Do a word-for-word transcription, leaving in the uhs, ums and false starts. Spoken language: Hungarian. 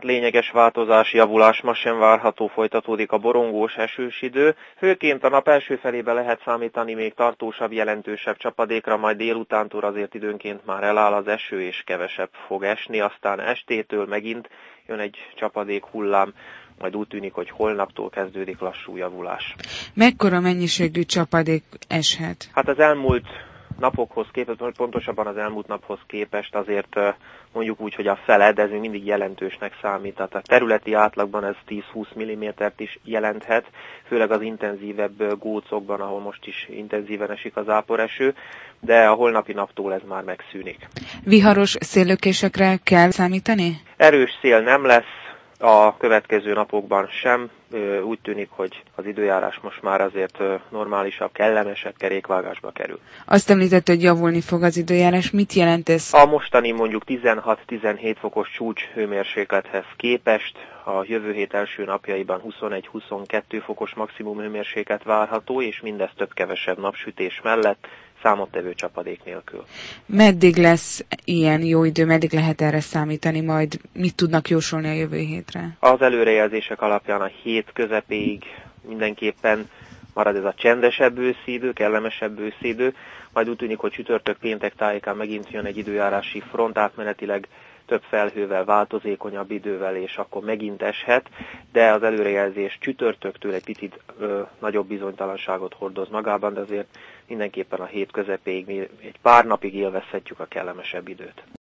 lényeges változás, javulás ma sem várható, folytatódik a borongós, esős idő. Főként a nap első felébe lehet számítani még tartósabb, jelentősebb csapadékra, majd délutántól azért időnként már eláll az eső, és kevesebb fog esni, aztán estétől megint jön egy csapadék hullám, majd úgy tűnik, hogy holnaptól kezdődik lassú javulás. Mekkora mennyiségű csapadék eshet? Hát az elmúlt napokhoz képest, pontosabban az elmúlt naphoz képest azért mondjuk úgy, hogy a fele, de ez még mindig jelentősnek számít. Tehát a területi átlagban ez tíz-húsz millimétert is jelenthet, főleg az intenzívebb gócokban, ahol most is intenzíven esik az záporeső, de a holnapi naptól ez már megszűnik. Viharos széllökésekre kell számítani? Erős szél nem lesz a következő napokban sem. Úgy tűnik, hogy az időjárás most már azért normálisabb, kellemesebb kerékvágásba kerül. Azt említett, hogy javulni fog az időjárás. Mit jelent ez? A mostani mondjuk tizenhat-tizenhét fokos csúcs hőmérséklethez képest a jövő hét első napjaiban huszonegy-huszonkettő fokos maximum hőmérséklet várható, és mindez több-kevesebb napsütés mellett, számottevő csapadék nélkül. Meddig lesz ilyen jó idő, meddig lehet erre számítani, majd mit tudnak jósolni a jövő hétre? Az előrejelzések alapján a hét közepéig mindenképpen marad ez a csendesebb őszidő, kellemesebb őszidő, majd úgy tűnik, hogy csütörtök péntek tájékán megint jön egy időjárási front, átmenetileg több felhővel, változékonyabb idővel, és akkor megint eshet, de az előrejelzés csütörtöktől egy picit ö, nagyobb bizonytalanságot hordoz magában, de azért mindenképpen a hét közepéig egy pár napig élvezhetjük a kellemesebb időt.